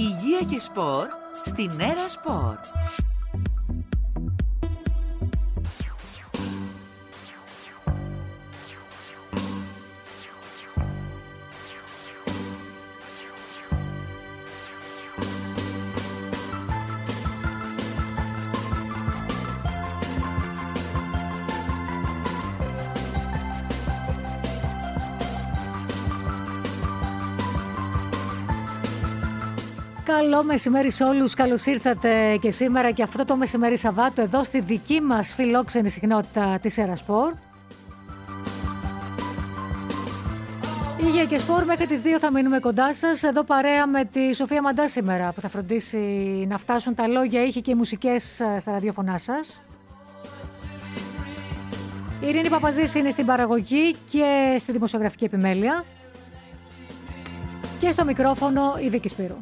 Υγεία και σπορ στην Έρα Σπορ. Καλό μεσημέρι σε όλους, καλώς ήρθατε και σήμερα και αυτό το μεσημέρι Σαββάτο εδώ στη δική μας φιλόξενη συχνότητα της Έρα Σπορ. Υγεία και σπορ, μέχρι τις 2 θα μείνουμε κοντά σας, εδώ παρέα με τη Σοφία Μαντά σήμερα που θα φροντίσει να φτάσουν τα λόγια, ήχοι και οι μουσικές στα ραδιόφωνά σας. Η Ειρήνη Παπαζής είναι στην παραγωγή και στη δημοσιογραφική επιμέλεια και στο μικρόφωνο η Βίκη Σπύρου.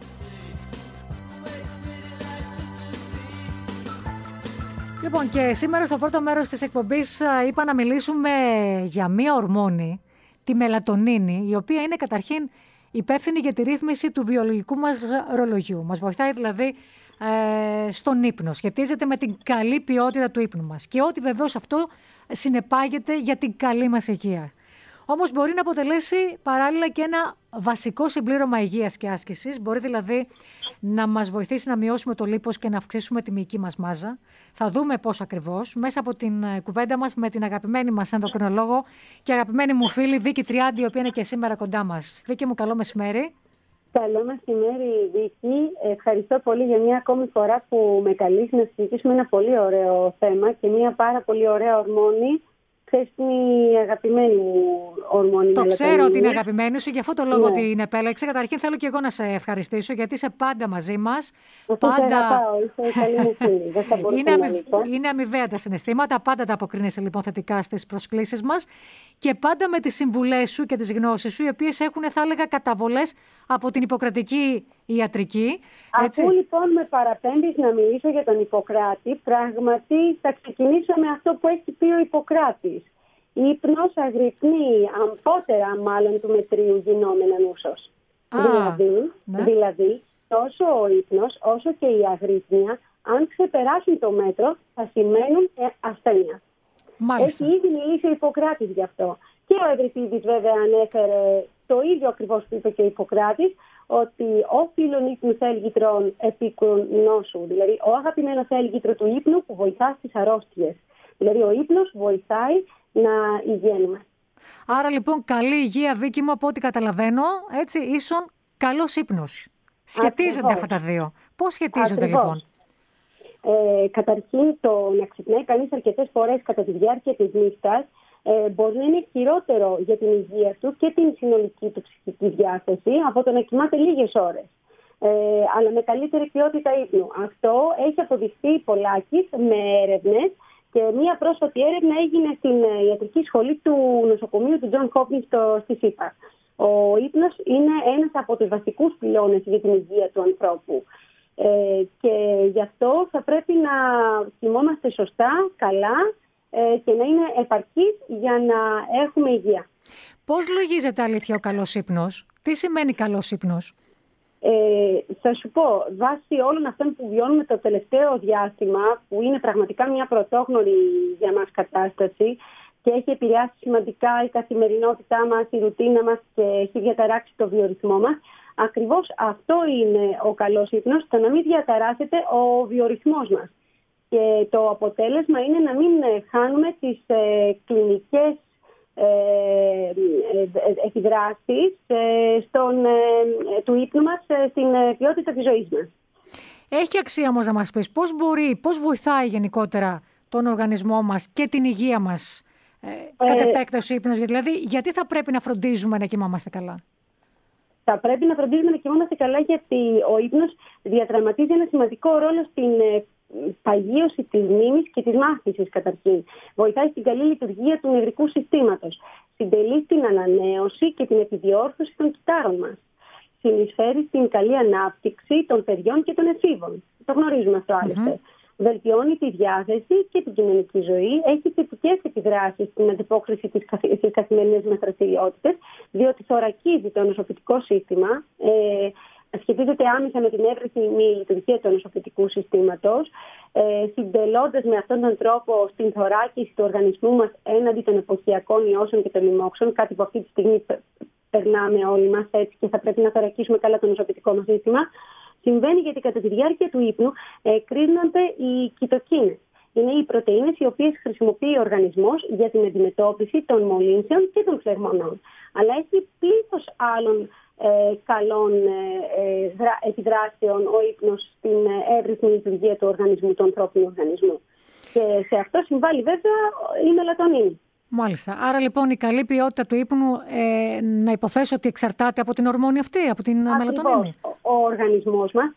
Λοιπόν, και σήμερα στο πρώτο μέρος της εκπομπής είπα να μιλήσουμε για μία ορμόνη, τη μελατονίνη, η οποία είναι καταρχήν υπεύθυνη για τη ρύθμιση του βιολογικού μας ρολογιού. Μας βοηθάει δηλαδή στον ύπνο, σχετίζεται με την καλή ποιότητα του ύπνου μας και ό,τι βεβαίως αυτό συνεπάγεται για την καλή μας υγεία. Όμως μπορεί να αποτελέσει παράλληλα και ένα βασικό συμπλήρωμα υγείας και άσκησης. Μπορεί δηλαδή να μας βοηθήσει να μειώσουμε το λίπος και να αυξήσουμε τη μυϊκή μας μάζα. Θα δούμε πώς ακριβώς μέσα από την κουβέντα μας με την αγαπημένη μας ενδοκρινολόγο και αγαπημένη μου φίλη Βίκη Τριάντη, η οποία είναι και σήμερα κοντά μας. Βίκη μου, καλό μεσημέρι. Καλό μεσημέρι, Βίκη. Ευχαριστώ πολύ για μια ακόμη φορά που με καλείς να συζητήσουμε ένα πολύ ωραίο θέμα και μια πάρα πολύ ωραία ορμόνη. Ξέρεις, είναι η αγαπημένη μου ορμόνη. Το ξέρω ότι είναι αγαπημένη σου, γι' αυτό το λόγο την επέλεξα. Καταρχήν θέλω και εγώ να σε ευχαριστήσω, γιατί είσαι πάντα μαζί μας. Είναι αμοιβαία τα συναισθήματα, πάντα τα αποκρίνεσαι λοιπόν θετικά στις προσκλήσεις μας και πάντα με τις συμβουλές σου και τις γνώσεις σου, οι οποίες έχουν, θα έλεγα, καταβολές από την Ιπποκρατική ιατρική. Έτσι. Αφού λοιπόν με παραπέμπεις να μιλήσω για τον Ιπποκράτη, πράγματι θα ξεκινήσω με αυτό που έχει πει ο Ιπποκράτης. Ύπνος αγρυπνεί αμπότερα μάλλον του μετρίου γινόμενα νούσος. Δηλαδή, τόσο ο ύπνος όσο και η αγρύπνια, αν ξεπεράσουν το μέτρο, θα σημαίνουν ασθένεια. Μάλιστα. Έχει ήδη μιλήσει ο Ιπποκράτης γι' αυτό. Και ο Ευρυπίδης βέβαια ανέφερε το ίδιο ακριβώς που είπε και ο Ιπποκράτης, ότι ο φύλων ύπνου θέλγητρων επίκουρων νόσου, δηλαδή ο αγαπημένο θέλγητρο του ύπνου που βοηθά στις αρρώστιες. Δηλαδή ο ύπνος βοηθάει να υγιαίνουμε. Άρα λοιπόν καλή υγεία, Βίκη μου, από ό,τι καταλαβαίνω, έτσι, ίσον καλός ύπνος. Σχετίζονται αυτά τα δύο. Πώς σχετίζονται λοιπόν? Καταρχήν το να ξυπνάει κανείς αρκετές φορές κατά τη διάρκεια της νύχτας μπορεί να είναι χειρότερο για την υγεία του και την συνολική του ψυχική διάθεση από το να κοιμάται λίγες ώρες, αλλά με καλύτερη ποιότητα ύπνου. Αυτό έχει αποδειχθεί πολλάκις με έρευνες και μία πρόσφατη έρευνα έγινε στην ιατρική σχολή του νοσοκομείου του John Hopkins στη ΣΥΠΑ. Ο ύπνος είναι ένας από τους βασικούς πυλώνες για την υγεία του ανθρώπου. Και γι' αυτό θα πρέπει να κοιμόμαστε σωστά, καλά και να είναι επαρκής για να έχουμε υγεία. Πώς λογίζεται αλήθεια ο καλός ύπνος? Τι σημαίνει καλός ύπνος? Θα σου πω, βάσει όλων αυτών που βιώνουμε το τελευταίο διάστημα, που είναι πραγματικά μια πρωτόγνωρη για μας κατάσταση και έχει επηρεάσει σημαντικά η καθημερινότητά μας, η ρουτίνα μας και έχει διαταράξει το βιορυθμό μας, ακριβώς αυτό είναι ο καλός ύπνος, το να μην διαταράσσεται ο βιορυθμός μας. Και το αποτέλεσμα είναι να μην χάνουμε τις κλινικές επιδράσεις του ύπνου μας στην ποιότητα της ζωής μας. Έχει αξία όμως να μας πεις πώς βοηθάει γενικότερα τον οργανισμό μας και την υγεία μας κατ' επέκταση ύπνος, δηλαδή γιατί θα πρέπει να φροντίζουμε να κοιμόμαστε καλά? Θα πρέπει να φροντίζουμε να κοιμόμαστε καλά γιατί ο ύπνος διαδραματίζει ένα σημαντικό ρόλο στην παγίωση της μνήμης και της μάθησης καταρχήν. Βοηθάει στην καλή λειτουργία του νευρικού συστήματος. Συντελεί στην ανανέωση και την επιδιόρθωση των κυττάρων μας. Συνεισφέρει στην καλή ανάπτυξη των παιδιών και των εφήβων. Το γνωρίζουμε αυτό άλλωστε. Βελτιώνει τη διάθεση και την κοινωνική ζωή, έχει θετικές επιδράσεις στην αντιπόκριση στις καθημερινές μας δραστηριότητες, διότι θωρακίζει το νοσοποιητικό σύστημα, σχετίζεται άμεσα με την εύρυθμη λειτουργία του νοσοποιητικού συστήματος, συντελώντας με αυτόν τον τρόπο στην θωράκιση του οργανισμού μας έναντι των εποχιακών ιώσεων και των λοιμόξεων, κάτι που αυτή τη στιγμή περνάμε όλοι μας έτσι και θα πρέπει να θωρακίσουμε καλά το νοσοποιητικό μας σύστημα. Συμβαίνει γιατί κατά τη διάρκεια του ύπνου κρίνονται οι κυτοκίνες. Είναι οι πρωτεΐνες οι οποίες χρησιμοποιεί ο οργανισμός για την αντιμετώπιση των μολύνσεων και των φλεγμονών. Αλλά έχει πλήθος άλλων καλών επιδράσεων ο ύπνος στην εύρυθμη λειτουργία του οργανισμού, του ανθρώπινου οργανισμού. Και σε αυτό συμβάλλει βέβαια η μελατονίνη. Μάλιστα. Άρα λοιπόν η καλή ποιότητα του ύπνου να υποθέσω ότι εξαρτάται από την ορμόνη αυτή, από την μελατονίνη. Ο οργανισμός μας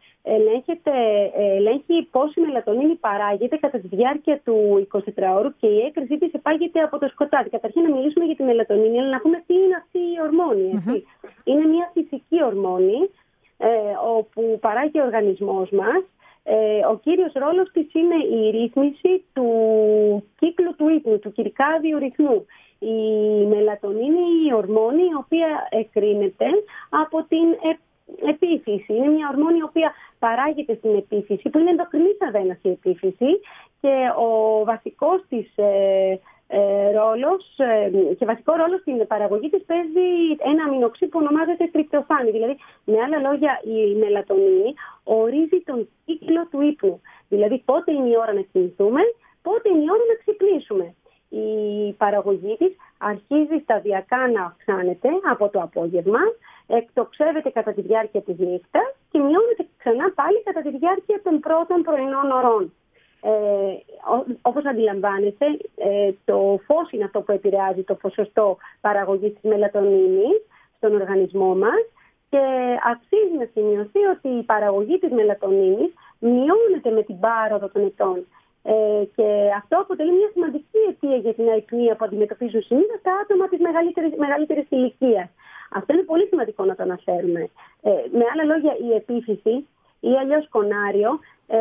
ελέγχει πόση μελατονίνη παράγεται κατά τη διάρκεια του 24ωρου και η έκρησή της επάγεται από το σκοτάδι. Καταρχήν να μιλήσουμε για τη μελατονίνη, αλλά να πούμε τι είναι αυτή η ορμόνη. Είναι μια φυσική ορμόνη όπου παράγει ο οργανισμός μας. Ο κύριος ρόλος της είναι η ρύθμιση του κύκλου του ύπνου, του κυρικάδιου ρυθμού. Η μελατονίνη είναι η ορμόνη η οποία εκρίνεται από την επίφυση. Είναι μια ορμόνη η οποία παράγεται στην επίφυση, που είναι ενδοκρινής αδένας η επίφυση, και ο βασικός της ρόλος και βασικό ρόλο στην παραγωγή της παίζει ένα αμινοξύ που ονομάζεται τριπτοφάνη. Δηλαδή, με άλλα λόγια, η μελατονίνη ορίζει τον κύκλο του ύπνου. Δηλαδή, πότε είναι η ώρα να κοιμηθούμε, πότε είναι η ώρα να ξυπνήσουμε. Η παραγωγή της αρχίζει σταδιακά να αυξάνεται από το απόγευμα, εκτοξεύεται κατά τη διάρκεια της νύχτας και μειώνεται ξανά πάλι κατά τη διάρκεια των πρώτων πρωινών ωρών. Όπως αντιλαμβάνεστε, το φως είναι αυτό που επηρεάζει το ποσοστό παραγωγής της μελατονίνης στον οργανισμό μας, και αξίζει να σημειωθεί ότι η παραγωγή της μελατονίνης μειώνεται με την πάροδο των ετών. Και αυτό αποτελεί μια σημαντική αιτία για την αϊπνία που αντιμετωπίζουν συνήθως τα άτομα της μεγαλύτερης ηλικίας. Αυτό είναι πολύ σημαντικό να το αναφέρουμε. Με άλλα λόγια, η επίφυση ή αλλιώς κονάριο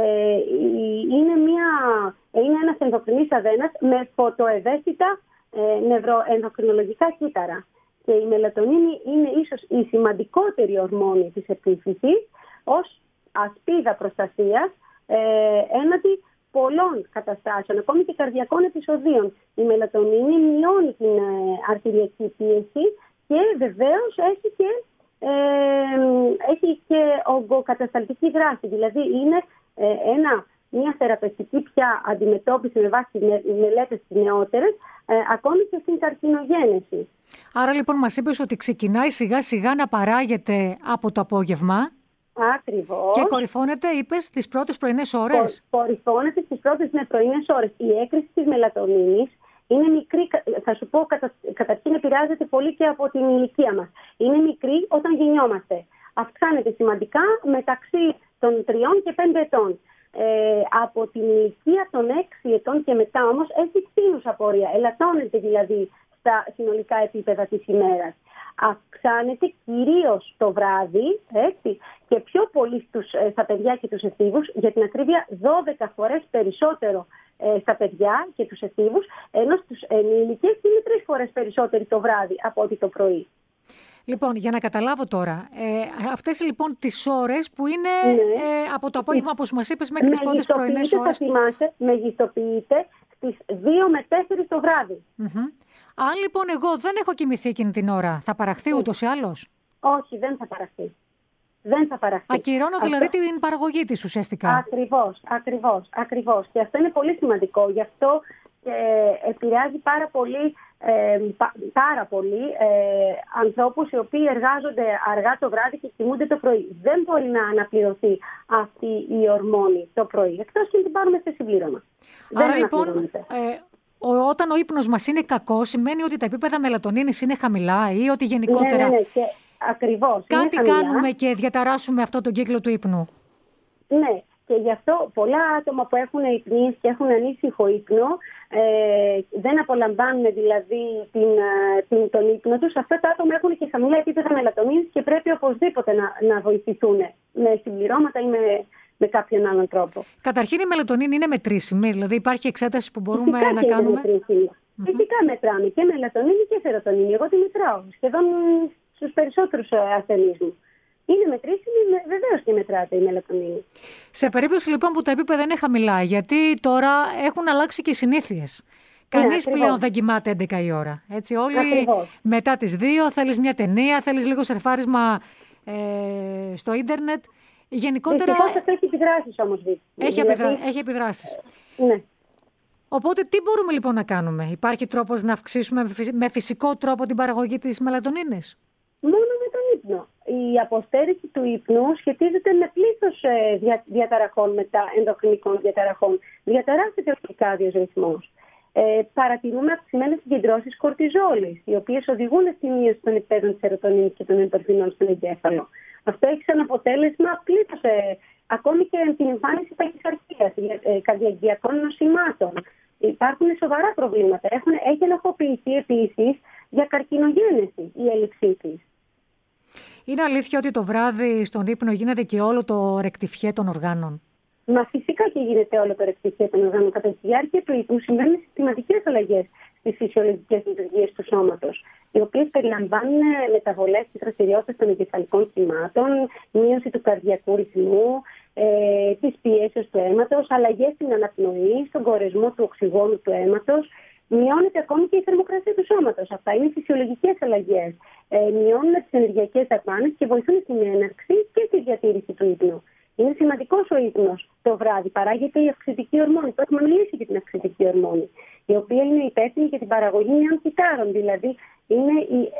είναι ένας ενδοκρινής αδένας με φωτοευαίσθητα νευροενδοκρινολογικά κύτταρα. Και η μελατονίνη είναι ίσως η σημαντικότερη ορμόνη της επίφυσης ως ασπίδα προστασίας έναντι πολλών καταστάσεων, ακόμη και καρδιακών επεισοδίων. Η μελατονίνη μειώνει την αρτηριακή πίεση και βεβαίως έχει και ογκοκατασταλτική δράση. Δηλαδή είναι μια θεραπευτική πια αντιμετώπιση με βάση μελέτες νεότερες, ακόμη και στην καρκινογένεση. Άρα λοιπόν μας είπες ότι ξεκινάει σιγά σιγά να παράγεται από το απόγευμα. Ακριβώς. Και κορυφώνεται, είπες, στις πρώτες πρωινές ώρες. Κορυφώνεται στις πρώτες πρωινές ώρες. Η έκρηση της μελατονίνης είναι μικρή, θα σου πω, καταρχήν επηρεάζεται πολύ και από την ηλικία μας. Είναι μικρή όταν γεννιόμαστε. Αυξάνεται σημαντικά μεταξύ των 3 και 5 ετών. Από την ηλικία των 6 ετών και μετά όμως έχει φθήνουσα πορεία. Ελαττώνεται δηλαδή στα συνολικά επίπεδα της ημέρας. Αυξάνεται κυρίως το βράδυ, έτσι, και πιο πολύ στα παιδιά και τους εφήβους, για την ακρίβεια 12 φορές περισσότερο στα παιδιά και τους εφήβους, ενώ στους ενήλικες είναι 3 φορές περισσότερο το βράδυ από ό,τι το πρωί. Λοιπόν, για να καταλάβω τώρα, αυτές λοιπόν τις ώρες που είναι από το απόγευμα, όπως μας είπες, μέχρι τις πρώτες πρωινές ώρες. Θα θυμάσαι, μεγιστοποιείται στις 2 με 4 το βράδυ. Αν λοιπόν εγώ δεν έχω κοιμηθεί εκείνη την ώρα, θα παραχθεί ούτως ή άλλως? Όχι, δεν θα παραχθεί. Ακυρώνω δηλαδή την παραγωγή της ουσιαστικά. Ακριβώς. Και αυτό είναι πολύ σημαντικό. Γι' αυτό επηρεάζει πάρα πολύ ανθρώπους οι οποίοι εργάζονται αργά το βράδυ και κοιμούνται το πρωί. Δεν μπορεί να αναπληρωθεί αυτή η ορμόνη το πρωί, εκτός και την πάρουμε σε συμπλήρωμα. Άρα λοιπόν, όταν ο ύπνος μας είναι κακός, σημαίνει ότι τα επίπεδα μελατονίνης είναι χαμηλά ή ότι γενικότερα ακριβώς, κάτι κάνουμε και διαταράσσουμε αυτό τον κύκλο του ύπνου? Ναι. Και γι' αυτό πολλά άτομα που έχουν υπνήσει και έχουν ανήσυχο ύπνο, δεν απολαμβάνουν δηλαδή τον ύπνο τους. Αυτά τα άτομα έχουν και χαμηλά επίπεδα μελατονίνης και πρέπει οπωσδήποτε να βοηθηθούν με συμπληρώματα ή με κάποιον άλλον τρόπο. Καταρχήν η μελατονίνη είναι μετρήσιμη, δηλαδή υπάρχει εξέταση που μπορούμε να κάνουμε? Φυσικά μετράμε και μελατονίνη και σερωτονίνη. Εγώ τη μετράω σχεδόν στους περισσότερους ασθενείς μου. είναι μετρήσιμη, βεβαίως και μετράται η μελατονίνη. Σε περίπτωση λοιπόν που τα επίπεδα είναι χαμηλά, γιατί τώρα έχουν αλλάξει και οι συνήθειες. Κανείς πλέον δεν κοιμάται 11 η ώρα. Έτσι, όλοι μετά τις 2 θέλεις μια ταινία, θέλεις λίγο σερφάρισμα στο ίντερνετ. Γενικότερα. Δυστυχώς αυτό έχει επιδράσεις όμως. Έχει επιδράσεις. Ναι. Οπότε τι μπορούμε λοιπόν να κάνουμε? Υπάρχει τρόπος να αυξήσουμε με φυσικό τρόπο την παραγωγή της μελατονίνης? Μόνο με τον ύπνο. Η αποστέρηση του ύπνου σχετίζεται με πλήθος διαταραχών, ενδοκρινικών διαταραχών. Διαταράσσεται ο circadian ρυθμός. Παρατηρούμε αυξημένες συγκεντρώσεις κορτιζόλης, οι οποίες οδηγούν στη μείωση των επίπεδων της σερωτονίνης και των εντορφινών στον εγκέφαλο. Αυτό έχει σαν αποτέλεσμα πλήθος, ακόμη και την εμφάνιση ταχυκαρδίας, καρδιαγγειακών νοσημάτων. Υπάρχουν σοβαρά προβλήματα. Έχει ενοχοποιηθεί επίσης για καρκινογένεση η έλλειψή της. Είναι αλήθεια ότι το βράδυ στον ύπνο γίνεται και όλο το ρεκτιφιέ των οργάνων? Μα φυσικά και γίνεται όλο το ρεκτιφιέ των οργάνων. Κατά τη διάρκεια του ύπνου συμβαίνουν συστηματικές αλλαγές στις φυσιολογικές λειτουργίες του σώματος, οι οποίες περιλαμβάνουν μεταβολές της δραστηριότητας των εγκεφαλικών κυμάτων, μείωση του καρδιακού ρυθμού, της πιέσεως του αίματος, αλλαγές στην αναπνοή, στον κορεσμό του οξυγόνου του αίματος. Μειώνεται ακόμη και η θερμοκρασία του σώματος. Αυτά είναι φυσιολογικές αλλαγές. Μειώνουν τις ενεργειακές δαπάνες και βοηθούν στην έναρξη και στη διατήρηση του ύπνου. Είναι σημαντικός ο ύπνος το βράδυ. Παράγεται η αυξητική ορμόνη. Το έχουμε μιλήσει για την αυξητική ορμόνη, η οποία είναι υπεύθυνη για την παραγωγή νέων κυτάρων. Δηλαδή, είναι η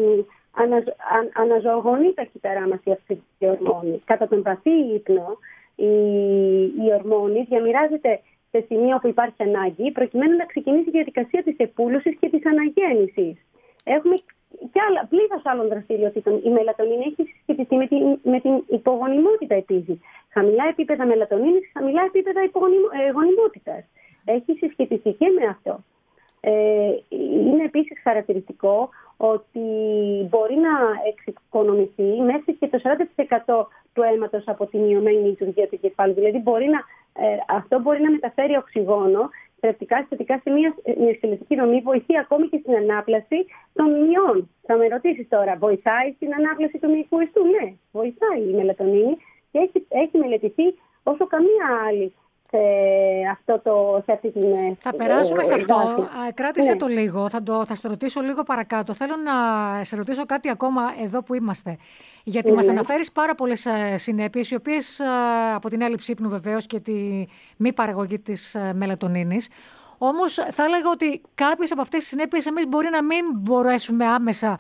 αναζωογονεί τα κύτταρά μας η αυξητική ορμόνη. Κατά τον βαθύ ύπνο, η ορμόνη διαμοιράζεται σε σημείο που υπάρχει ανάγκη, προκειμένου να ξεκινήσει η διαδικασία της επούλωσης και της αναγέννησης. Έχουμε και πλήθος άλλων δραστηριοτήτων. Η μελατονίνη έχει συσχετιστεί με την υπογονιμότητα επίσης. Χαμηλά επίπεδα μελατονίνης, χαμηλά επίπεδα γονιμότητας. Έχει συσχετιστεί και με αυτό. Είναι επίσης χαρακτηριστικό ότι μπορεί να εξοικονομηθεί μέχρι και το 40% του αίματος από τη μειωμένη λειτουργία του κεφάλου. Δηλαδή αυτό μπορεί να μεταφέρει οξυγόνο θρεπτικά συστατικά σε μια σκελετική δομή, βοηθεί ακόμη και στην ανάπλαση των μυϊών. Θα με ρωτήσεις τώρα, βοηθάει στην ανάπλαση του μυϊκού ιστού? Ναι, βοηθάει η μελατονίνη και έχει μελετηθεί όσο καμία άλλη σε αυτή την. Θα περάσουμε σε αυτό. Κράτησε το λίγο. Θα στο ρωτήσω λίγο παρακάτω. Θέλω να σε ρωτήσω κάτι ακόμα εδώ που είμαστε. Γιατί μας αναφέρεις πάρα πολλές συνέπειες, οι οποίες από την έλλειψη ύπνου βεβαίως και τη μη παραγωγή της μελατονίνης. Όμως θα έλεγα ότι κάποιες από αυτές τις συνέπειες εμείς μπορεί να μην μπορέσουμε άμεσα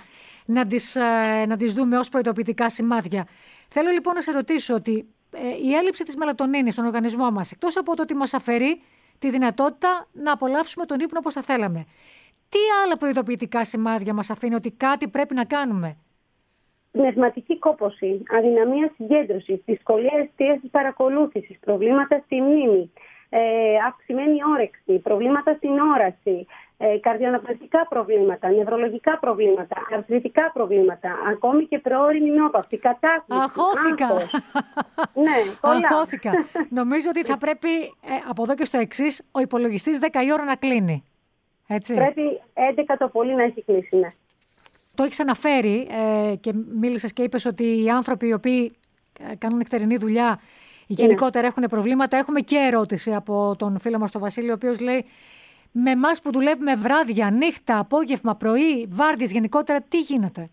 να τις δούμε ως προειδοποιητικά σημάδια. Θέλω λοιπόν να σε ρωτήσω ότι η έλλειψη της μελατονίνης στον οργανισμό μας, εκτός από το ότι μας αφαιρεί τη δυνατότητα να απολαύσουμε τον ύπνο όπως θα θέλαμε, τι άλλα προειδοποιητικά σημάδια μας αφήνει ότι κάτι πρέπει να κάνουμε? Πνευματική κόπωση, αδυναμία συγκέντρωσης, δυσκολία εστίασης παρακολούθησης, προβλήματα στη μνήμη, αυξημένη όρεξη, προβλήματα στην όραση, καρδιοναπνευστικά προβλήματα, νευρολογικά προβλήματα, αρθριτικά προβλήματα, ακόμη και προώρη μηνόπαυση, κατάθλιψη. Αχώθηκα. Ναι, πολλά. Αχώθηκα. Νομίζω ότι θα πρέπει από εδώ και στο εξής ο υπολογιστής 10 η ώρα να κλείνει. Έτσι. Πρέπει 11 το πολύ να έχει κλείσει, ναι. Το έχεις αναφέρει και μίλησες και είπες ότι οι άνθρωποι οι οποίοι κάνουν νυχτερινή δουλειά γενικότερα έχουν προβλήματα. Έχουμε και ερώτηση από τον φίλο μας τον Βασίλη, ο οποίος λέει: με εμάς που δουλεύουμε βράδια, νύχτα, απόγευμα, πρωί, βάρδιες γενικότερα, τι γίνεται?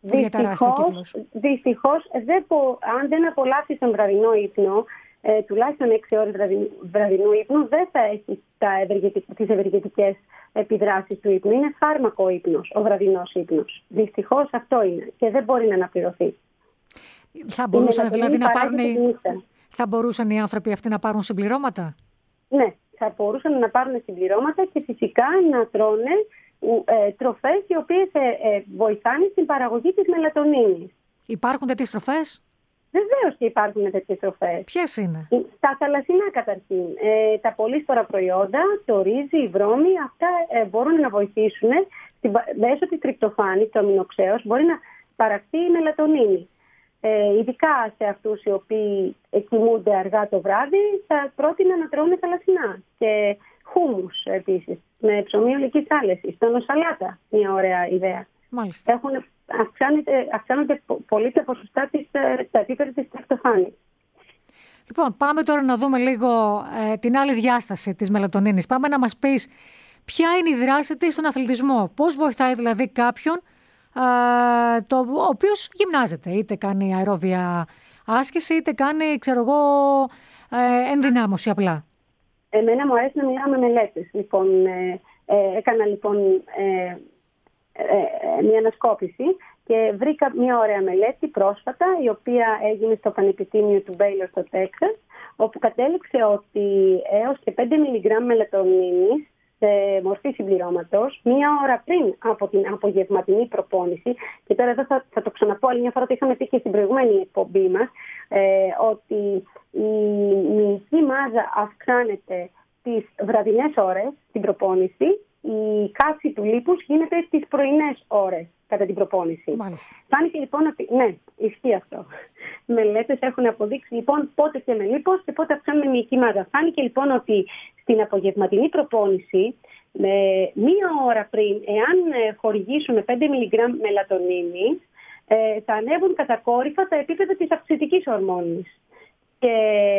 Δυστυχώς, αν δεν απολαύσεις τον βραδινό ύπνο, τουλάχιστον 6 ώρες βραδινού ύπνου, δεν θα έχει τις ευεργετικές επιδράσεις του ύπνου. Είναι φάρμακο ο ύπνος, ο βραδινός ύπνος. Δυστυχώς αυτό είναι και δεν μπορεί να αναπληρωθεί. Θα μπορούσαν δηλαδή θα μπορούσαν οι άνθρωποι αυτοί να πάρουν συμπληρώματα? Ναι, θα μπορούσαν να πάρουν συμπληρώματα και φυσικά να τρώνε τροφές οι οποίες βοηθάνε στην παραγωγή της μελατονίνης. Υπάρχουν τέτοιες τροφές? Βεβαίως και υπάρχουν τέτοιες τροφές. Ποιες είναι? Τα θαλασσινά καταρχήν. Τα πολύσπορα προϊόντα, το ρύζι, η βρώμη, αυτά μπορούν να βοηθήσουν μέσω της τριπτοφάνης, το αμινοξέως, μπορεί να παραχθεί η μελατονίνη. Ειδικά σε αυτούς οι οποίοι κοιμούνται αργά το βράδυ, θα πρότεινα να τρώνε θαλασσινά. Και χούμους επίσης, με ψωμί ολικής άλεσης, τόνο σαλάτα, μια ωραία ιδέα. Μάλιστα. αυξάνονται πολύ τα ποσοστά τα επίπεδα της τρυπτοφάνης. Λοιπόν, πάμε τώρα να δούμε λίγο την άλλη διάσταση της μελατονίνης. Πάμε να μας πεις ποια είναι η δράση της στον αθλητισμό. Πώς βοηθάει δηλαδή κάποιον ο οποίος γυμνάζεται, είτε κάνει αερόβια άσκηση, είτε κάνει, ενδυνάμωση απλά. Εμένα μου αρέσει να μιλάω με μελέτες. Λοιπόν, έκανα μια ανασκόπηση και βρήκα μια ωραία μελέτη πρόσφατα, η οποία έγινε στο Πανεπιστήμιο του Baylor στο Τέξας, όπου κατέληξε ότι έως και 5 μιλιγκράμμ μελατονίνης σε μορφή συμπληρώματος, μία ώρα πριν από την απογευματινή προπόνηση, και τώρα εδώ θα το ξαναπώ άλλη μια φορά, το είχαμε πει και στην προηγούμενη εκπομπή μας, ότι η μυϊκή μάζα αυξάνεται τις βραδινές ώρες στην προπόνηση, η καύση του λίπους γίνεται τις πρωινές ώρες κατά την προπόνηση. Μάλιστα. Φάνηκε λοιπόν ότι, ναι, ισχύει αυτό. Μελέτες έχουν αποδείξει λοιπόν πότε και με λίπος και πότε αυξάνουμε μυϊκή μάζα. Φάνηκε λοιπόν ότι στην απογευματινή προπόνηση, μία ώρα πριν, εάν χορηγήσουμε 5 μιλιγκράμμ μελατονίνη, θα ανέβουν κατακόρυφα τα επίπεδα της αυξητικής ορμόνης. Και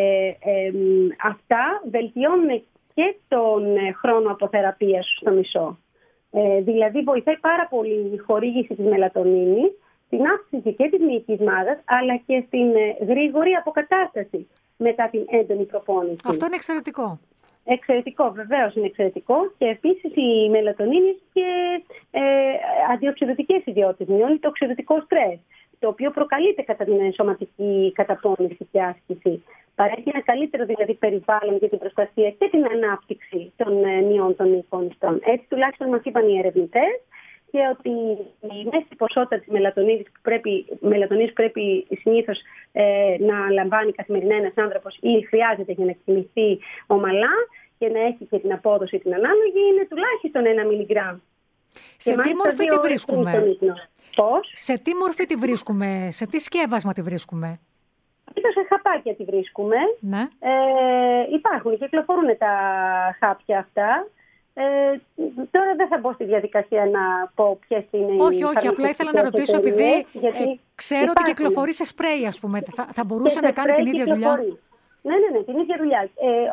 αυτά βελτιώνουν και τον χρόνο αποθεραπείας στο μισό. Δηλαδή βοηθάει πάρα πολύ η χορήγηση της μελατονίνης, την αύξηση και της μυϊκής μάζας, αλλά και στην γρήγορη αποκατάσταση μετά την έντονη προπόνηση. Αυτό είναι εξαιρετικό. Εξαιρετικό, βεβαίως είναι εξαιρετικό. Και επίσης η μελατονίνη έχει και αντιοξυδωτικές ιδιότητες. Μειώνει το οξυδωτικό στρες, το οποίο προκαλείται κατά την σωματική καταπώνηση και άσκηση. Παρέχει ένα καλύτερο δηλαδή περιβάλλον για την προστασία και την ανάπτυξη των μειών των μυϊκών ιστών. Έτσι τουλάχιστον μας είπαν οι ερευνητές, και ότι η μέση ποσότητα της μελατονίνης πρέπει συνήθως να λαμβάνει καθημερινά ένας άνθρωπος ή χρειάζεται για να κοιμηθεί ομαλά και να έχει και την απόδοση την ανάλογη, είναι τουλάχιστον 1 μιλιγκράμμ. Σε τι μορφή τη βρίσκουμε? Πώς? Σε τι μορφή τη βρίσκουμε? Σε τι σκεύασμα τη βρίσκουμε? Σε χαπάκια τη βρίσκουμε. Ναι. Υπάρχουν, κυκλοφορούν τα χάπια αυτά. Τώρα δεν θα μπω στη διαδικασία να πω ποιες είναι οι Όχι, απλά ήθελα να ρωτήσω, επειδή ξέρω ότι κυκλοφορεί σε σπρέι, ας πούμε. Θα μπορούσε να κάνει την ίδια δουλειά? Ναι, την ίδια δουλειά.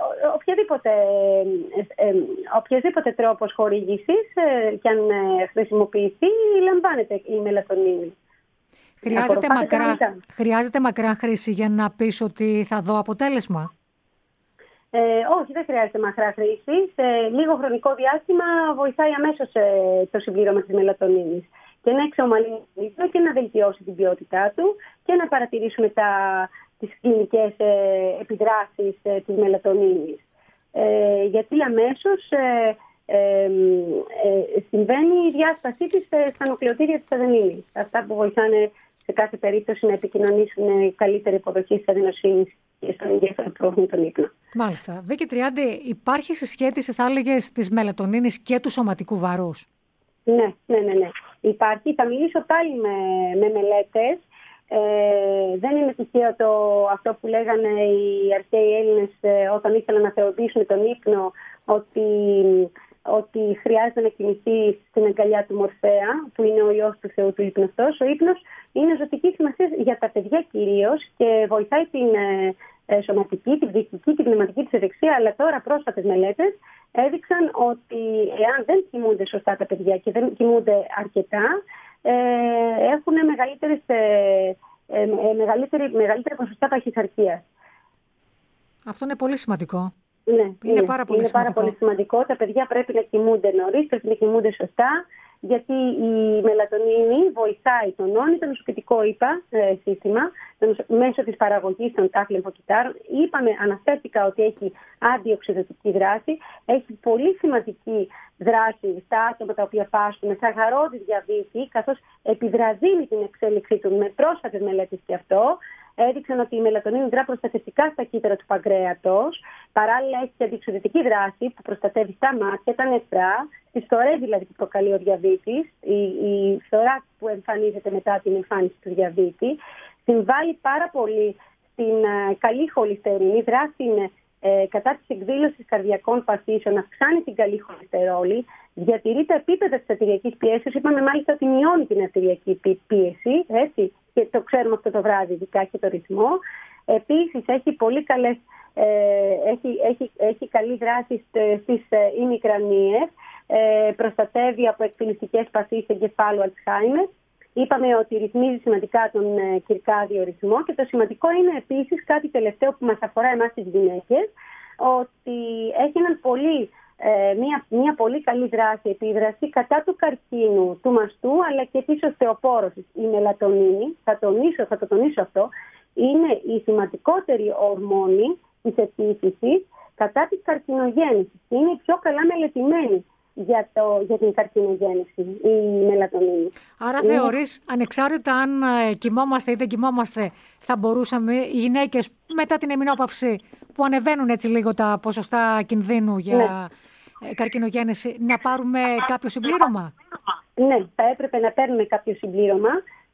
Οποιοδήποτε τρόπος χορήγησης και αν χρησιμοποιηθεί, λαμβάνεται η μελατονίνη. Χρειάζεται μακρά χρήση για να πεις ότι θα δω αποτέλεσμα? Όχι, δεν χρειάζεται μακρά χρήση. Σε λίγο χρονικό διάστημα βοηθάει αμέσως το συμπλήρωμα της μελατονίνης και να εξομαλύνει το ύπνο και να βελτιώσει την ποιότητά του και να παρατηρήσουμε τις κλινικές επιδράσεις της μελατονίνης. Γιατί αμέσως συμβαίνει η διάσπασή της στα νουκλεοτήρια της αδενίνης. Αυτά που βοηθάνε σε κάθε περίπτωση να επικοινωνήσουν καλύτερη υποδοχή της αδενοσύνης και στον εγκέφαλο που προωθούν τον ύπνο. Μάλιστα. Βίκη Τριάντη, υπάρχει συσχέτιση, θα έλεγες, της μελατονίνης και του σωματικού βαρούς? Ναι. Υπάρχει. Θα μιλήσω πάλι με μελέτες. Δεν είναι τυχαίο αυτό που λέγανε οι αρχαίοι Έλληνες όταν ήθελαν να θεοποιήσουν τον ύπνο, ότι χρειάζεται να κοιμηθεί στην αγκαλιά του Μορφέα, που είναι ο ιός του Θεού του ύπνου. Ο ύπνος είναι ζωτική σημασία για τα παιδιά κυρίως και βοηθάει την σωματική, την ψυχική, την πνευματική της ευεξία. Αλλά τώρα πρόσφατες μελέτες έδειξαν ότι εάν δεν κοιμούνται σωστά τα παιδιά και δεν κοιμούνται αρκετά, έχουν μεγαλύτερη ποσοστά παχυσαρκίας. Αυτό είναι πολύ σημαντικό. Ναι, είναι πάρα πολύ σημαντικό. Τα παιδιά πρέπει να κοιμούνται νωρίς, πρέπει να κοιμούνται σωστά, γιατί η μελατονίνη βοηθάει το νοσοποιητικό σύστημα μέσω της παραγωγής των τάφ λιμφοκυτάρων. Αναφέρθηκα ότι έχει αντιοξυδωτική δράση, έχει πολύ σημαντική δράση στα άτομα τα οποία πάσχουν με σαχαρόδι διαβήτη, καθώς επιβραδύνει την εξέλιξή του. Με πρόσφατες μελέτες και αυτό έδειξαν ότι η μελατονίνη δρά προστατευτικά στα κύτταρα του παγκρέατος. Παράλληλα, έχει και αντιοξυδωτική δράση που προστατεύει στα μάτια, τα νεφρά, τις φθορές δηλαδή που προκαλεί ο διαβήτης, η φθορά που εμφανίζεται μετά την εμφάνιση του διαβήτη. Συμβάλλει πάρα πολύ στην καλή χολυστερίνη, δράση κατά της εκδήλωσης καρδιακών παθήσεων, αυξάνει την καλή χολυστερόλη, διατηρεί τα επίπεδα της αρτηριακής πίεσης. Είπαμε μάλιστα ότι μειώνει την αρτηριακή πίεση, έτσι, και το ξέρουμε αυτό το βράδυ, ειδικά και το ρυθμό. Επίσης, έχει πολύ καλές, έχει καλή δράση στις ημικρανίες, προστατεύει από εκφυλιστικές παθήσεις εγκεφάλου Αλτσχάιμερ. Είπαμε ότι ρυθμίζει σημαντικά τον κυρκάδιο ρυθμό και το σημαντικό είναι επίσης κάτι τελευταίο που μας αφορά εμάς τις γυναίκες, ότι έχει μια πολύ καλή δράση, επίδραση κατά του καρκίνου του μαστού αλλά και της οστεοπόρωσης. Η μελατονίνη, θα το τονίσω αυτό, είναι η σημαντικότερη ορμόνη της επίφυσης κατά της καρκινογέννησης. Είναι η πιο καλά μελετημένη για την καρκινογέννηση, η μελατονίνη. Άρα θεωρείς, ανεξάρτητα αν κοιμόμαστε ή δεν κοιμόμαστε, θα μπορούσαμε οι γυναίκες μετά την εμεινόπαυση που ανεβαίνουν έτσι λίγο τα ποσοστά κινδύνου για καρκινογέννηση, να πάρουμε κάποιο συμπλήρωμα? Ναι, θα έπρεπε να παίρνουμε κάποιο συμπλήρωμα.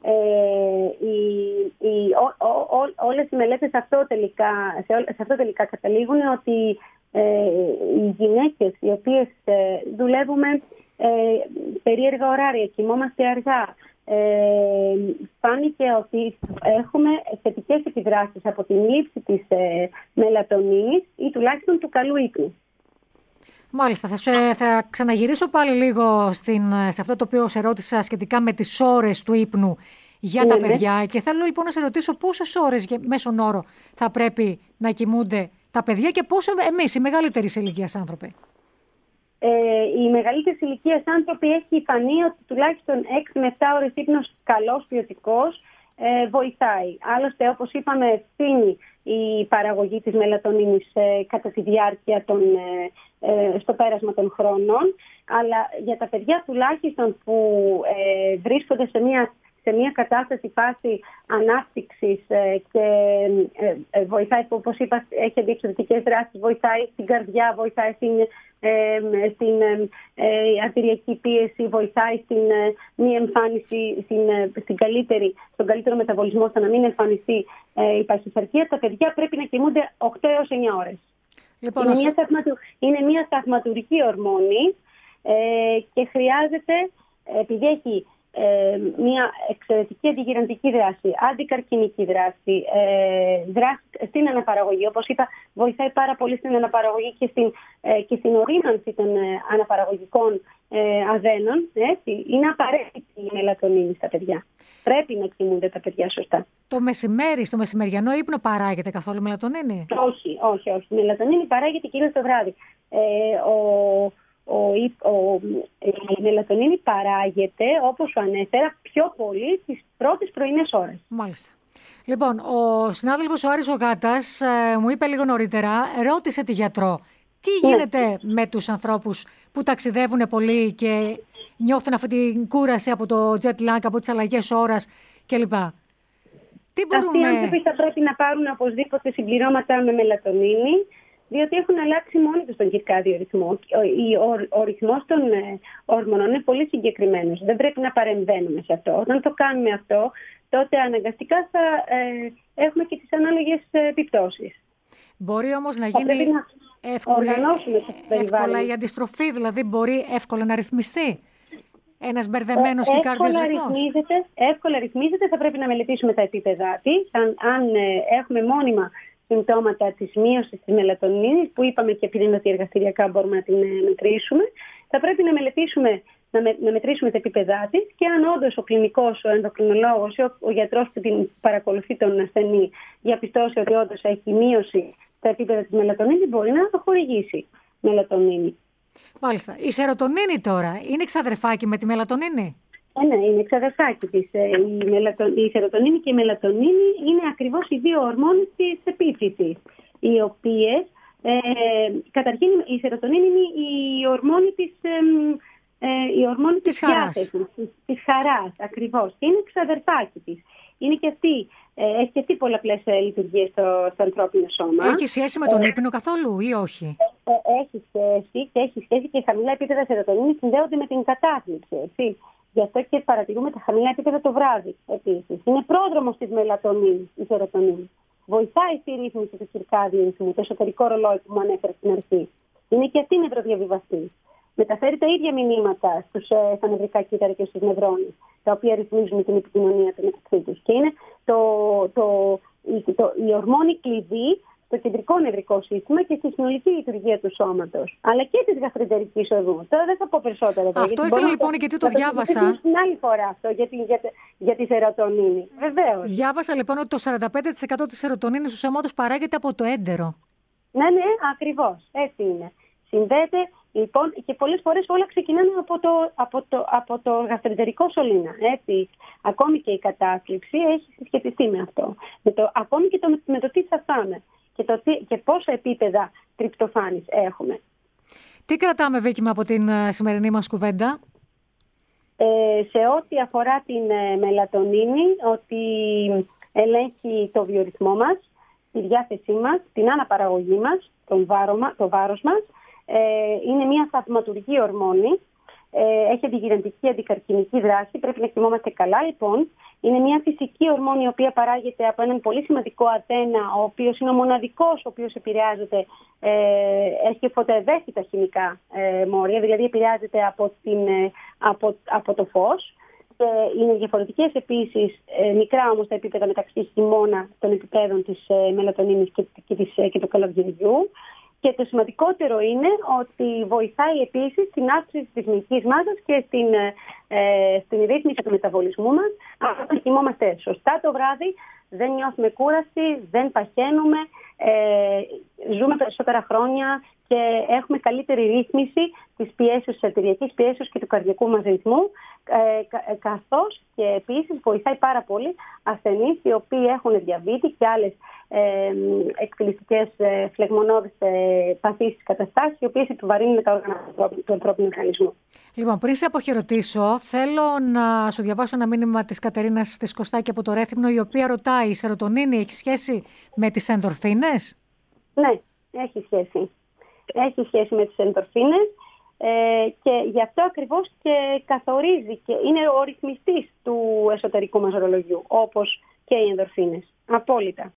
Όλες οι μελέτες σε αυτό τελικά καταλήγουν, ότι οι γυναίκες οι οποίες δουλεύουμε περίεργα ωράρια, κοιμόμαστε αργά, φάνηκε ότι έχουμε θετικές επιδράσεις από την λήψη της μελατονίνης ή τουλάχιστον του καλού ύπνου. Μάλιστα. Θα ξαναγυρίσω πάλι λίγο σε αυτό το οποίο σε ρώτησα σχετικά με τις ώρες του ύπνου για τα παιδιά. Και θέλω λοιπόν να σε ρωτήσω πόσες ώρες μέσον όρο θα πρέπει να κοιμούνται τα παιδιά και πόσο εμείς, οι μεγαλύτερης ηλικίας άνθρωποι? Οι μεγαλύτερης ηλικίας άνθρωποι έχει φανεί ότι τουλάχιστον 6 με 7 ώρες ύπνος καλός, ποιοτικός, βοηθάει. Άλλωστε, όπως είπαμε, ευθύνει η παραγωγή της μελατονίνης κατά τη διάρκεια στο πέρασμα των χρόνων. Αλλά για τα παιδιά τουλάχιστον που βρίσκονται σε μια κατάσταση φάση ανάπτυξης και βοηθάει, όπως είπα, έχει αντιεξοδοτικές δράσεις, βοηθάει στην καρδιά, βοηθάει στην αρτηριακή πίεση, βοηθάει στην μη εμφάνιση, στον καλύτερο μεταβολισμό, ώστε να μην εμφανιστεί η παχυσαρκία. Τα παιδιά πρέπει να κοιμούνται 8 έως 9 ώρες. Λοιπόν, είναι μια θαυματουργική ορμόνη και χρειάζεται, επειδή έχει μια εξαιρετική αντιγυραντική δράση, αντικαρκινική δράση, δράση στην αναπαραγωγή. Όπως είπα, βοηθάει πάρα πολύ στην αναπαραγωγή και στην ορίμανση των αναπαραγωγικών αδένων. Έτσι. Είναι απαραίτητη η μελατονίνη στα παιδιά. Πρέπει να κοιμούνται τα παιδιά σωστά. Το μεσημέρι, στο μεσημεριανό ύπνο παράγεται καθόλου μελατονίνη? Όχι. Η μελατονίνη παράγεται κυρίως το βράδυ. Η μελατονίνη παράγεται, όπως σου ανέφερα, πιο πολύ τις πρώτες πρωινές ώρες. Μάλιστα. Λοιπόν, ο συνάδελφος ο Άρης ο Γάτας μου είπε λίγο νωρίτερα, ρώτησε τη γιατρό, τι γίνεται με τους ανθρώπους που ταξιδεύουν πολύ και νιώθουν αυτή την κούραση από το jet lag, από τις αλλαγές ώρας κλπ. Αυτοί οι άνθρωποι θα πρέπει να πάρουν οπωσδήποτε συμπληρώματα με μελατονίνη, διότι έχουν αλλάξει μόνοι τους τον κυρκάδιο ρυθμό. Ο ρυθμός των ορμονών είναι πολύ συγκεκριμένος. Δεν πρέπει να παρεμβαίνουμε σε αυτό. Όταν το κάνουμε αυτό, τότε αναγκαστικά θα έχουμε και τις ανάλογες επιπτώσεις. Μπορεί όμως να γίνει εύκολα η αντιστροφή, δηλαδή μπορεί εύκολα να ρυθμιστεί ένας μπερδεμένος κυρκάδιος ρυθμός? Εύκολα ρυθμίζεται, θα πρέπει να μελετήσουμε τα επίπεδά της. Αν έχουμε μόνιμα συμπτώματα της μείωσης της μελατονίνης, που είπαμε και επειδή είναι ότι εργαστηριακά μπορούμε να την μετρήσουμε, θα πρέπει να μετρήσουμε τα επίπεδά της και αν όντως ο κλινικός, ο ενδοκρινολόγος ή ο γιατρός που την παρακολουθεί τον ασθενή διαπιστώσει ότι όντως έχει μείωση τα επίπεδα της μελατονίνης, μπορεί να το χορηγήσει μελατονίνη. Μάλιστα. Η σερωτονίνη τώρα είναι εξαδερφάκι με τη μελατονίνη? Ναι, είναι εξαδερφάκι της. Η σερωτονίνη και η μελατονίνη είναι ακριβώς οι δύο ορμόνες της επίφυσης, οι οποίες, καταρχήν η σερωτονίνη είναι η ορμόνη της διάθεσης, της χαράς, ακριβώς. Και είναι εξαδερφάκι της. Είναι και αυτή, έχει και αυτή πολλαπλές λειτουργίες στο ανθρώπινο σώμα. Έχει σχέση με τον ύπνο καθόλου ή όχι? Έχει σχέση και χαμηλά επίπεδα σερωτονίνης συνδέονται με την κατάθλιψη, έτσι. Γι' αυτό και παρατηρούμε τα χαμηλά επίπεδα το βράδυ επίσης. Είναι πρόδρομος της μελατονίνης η σερωτονίνη. Βοηθάει στη ρύθμιση του κυρκάδιου ρυθμού, το εσωτερικό ρολόι που μου ανέφερα στην αρχή. Είναι και αυτή νευροδιαβιβαστή. μεταφέρει τα ίδια μηνύματα στα νευρικά κύτταρα και στους νευρώνες, τα οποία ρυθμίζουν την επικοινωνία του μεταξύ τους. Και είναι η ορμόνη κλειδί στο κεντρικό νευρικό σύστημα και στη συνολική λειτουργία του σώματος, αλλά και της γαστροεντερικής οδού. Τώρα δεν θα πω περισσότερο. Αυτό ήθελα λοιπόν, γιατί το διάβασα. Στην άλλη φορά αυτό για τη σερωτονίνη. Βεβαίως. Διάβασα λοιπόν ότι το 45% της σερωτονίνης του σώματος παράγεται από το έντερο. Ναι, ακριβώς. Έτσι είναι. Συνδέεται λοιπόν και πολλές φορές όλα ξεκινάνε από το γαστροεντερικό σωλήνα. Έτσι. Ακόμη και η κατάθλιψη έχει συσχετιστεί με αυτό. Ακόμη και με το τι θα φάμε και πόσα επίπεδα τριπτοφάνης έχουμε. Τι κρατάμε, Βίκη, από την σημερινή μας κουβέντα? Σε ό,τι αφορά την μελατονίνη, ότι ελέγχει το βιορυθμό μας, τη διάθεσή μας, την αναπαραγωγή μας, το βάρος μας. Είναι μια θαυματουργή ορμόνη. Έχει αντιγυραντική, αντικαρκινική δράση. Πρέπει να κοιμόμαστε καλά, λοιπόν. Είναι μια φυσική ορμόνη η οποία παράγεται από έναν πολύ σημαντικό αθένα, ο οποίος είναι ο μοναδικός ο οποίος επηρεάζεται, έχει φωτοευαίσθητα χημικά μόρια, δηλαδή επηρεάζεται από το φως. Είναι διαφορετικές επίσης, μικρά όμως τα επίπεδα μεταξύ χειμώνα των επιπέδων της μελατονίνης και του καλοκαιριού. Και το σημαντικότερο είναι ότι βοηθάει επίσης στην αύξηση της μυϊκής μάζας και στην ρύθμιση του μεταβολισμού μας. Αν κοιμόμαστε σωστά το βράδυ, δεν νιώθουμε κούραση, δεν παχαίνουμε, ζούμε περισσότερα χρόνια και έχουμε καλύτερη ρύθμιση της πιέσεως, της αρτηριακής πιέσεως και του καρδιακού μας ρυθμού, καθώς και επίσης βοηθάει πάρα πολύ ασθενείς οι οποίοι έχουν διαβήτη και άλλες εκφυλιστικές φλεγμονώδεις παθήσεις καταστάσεις, οι οποίες επιβαρύνουν τα όργανα του ανθρώπινου οργανισμού. Λοιπόν, πριν σε αποχαιρετήσω, θέλω να σου διαβάσω ένα μήνυμα της Κατερίνας της Κωστάκη από το Ρέθυμνο, η οποία ρωτάει: η σερωτονίνη έχει σχέση με τις ενδορφίνες? Ναι, έχει σχέση. Έχει σχέση με τις ενδορφίνες και γι' αυτό ακριβώς και καθορίζει και είναι ο ρυθμιστής του εσωτερικού μας ορολογιού, όπως και οι ενδορφίνες. Απόλυτα.